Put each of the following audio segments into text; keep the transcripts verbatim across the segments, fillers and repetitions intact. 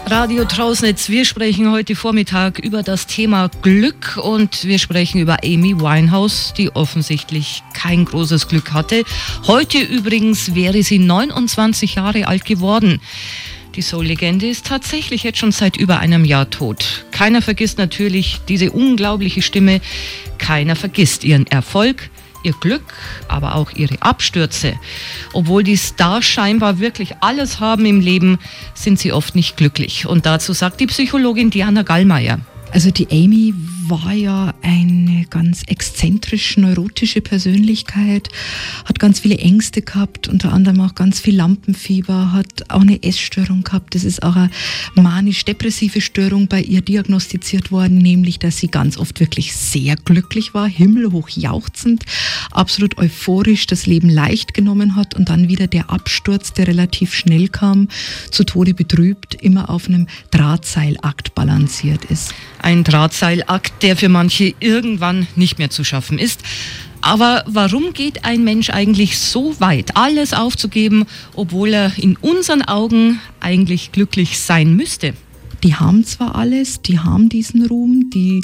Radio Trausnitz, wir sprechen heute Vormittag über das Thema Glück und wir sprechen über Amy Winehouse, die offensichtlich kein großes Glück hatte. Heute übrigens wäre sie neunundzwanzig Jahre alt geworden. Die Soul-Legende ist tatsächlich jetzt schon seit über einem Jahr tot. Keiner vergisst natürlich diese unglaubliche Stimme, keiner vergisst ihren Erfolg, ihr Glück, aber auch ihre Abstürze. Obwohl die Stars scheinbar wirklich alles haben im Leben, sind sie oft nicht glücklich. Und dazu sagt die Psychologin Diana Gallmeier. Also die Amy war ja eine ganz exzentrisch neurotische Persönlichkeit, hat ganz viele Ängste gehabt, unter anderem auch ganz viel Lampenfieber, hat auch eine Essstörung gehabt. Das ist auch eine manisch-depressive Störung bei ihr diagnostiziert worden, nämlich, dass sie ganz oft wirklich sehr glücklich war, himmelhoch jauchzend, absolut euphorisch das Leben leicht genommen hat und dann wieder der Absturz, der relativ schnell kam, zu Tode betrübt, immer auf einem Drahtseilakt balanciert ist. Ein Drahtseilakt, der für manche irgendwann nicht mehr zu schaffen ist. Aber warum geht ein Mensch eigentlich so weit, alles aufzugeben, obwohl er in unseren Augen eigentlich glücklich sein müsste? Die haben zwar alles, die haben diesen Ruhm, die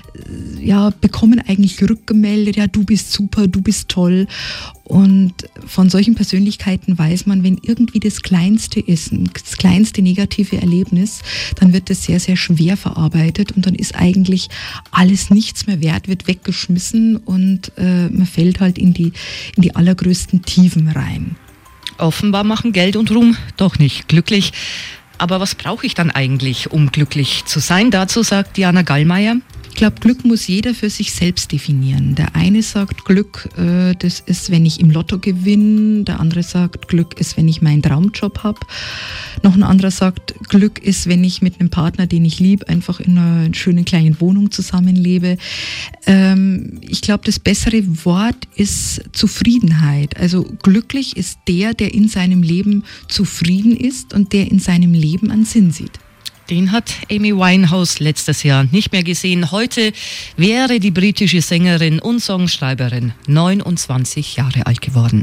ja, bekommen eigentlich rückgemeldet, ja, du bist super, du bist toll. Und von solchen Persönlichkeiten weiß man, wenn irgendwie das Kleinste ist, das kleinste negative Erlebnis, dann wird das sehr, sehr schwer verarbeitet und dann ist eigentlich alles nichts mehr wert, wird weggeschmissen und äh, man fällt halt in die, in die allergrößten Tiefen rein. Offenbar machen Geld und Ruhm doch nicht glücklich. Aber was brauche ich dann eigentlich, um glücklich zu sein? Dazu sagt Diana Gallmeier. Ich glaube, Glück muss jeder für sich selbst definieren. Der eine sagt, Glück, äh, das ist, wenn ich im Lotto gewinne. Der andere sagt, Glück ist, wenn ich meinen Traumjob habe. Noch ein anderer sagt, Glück ist, wenn ich mit einem Partner, den ich liebe, einfach in einer schönen kleinen Wohnung zusammenlebe. Ähm, ich glaube, das bessere Wort ist Zufriedenheit. Also glücklich ist der, der in seinem Leben zufrieden ist und der in seinem Leben einen Sinn sieht. Den hat Amy Winehouse letztes Jahr nicht mehr gesehen. Heute wäre die britische Sängerin und Songschreiberin neunundzwanzig Jahre alt geworden.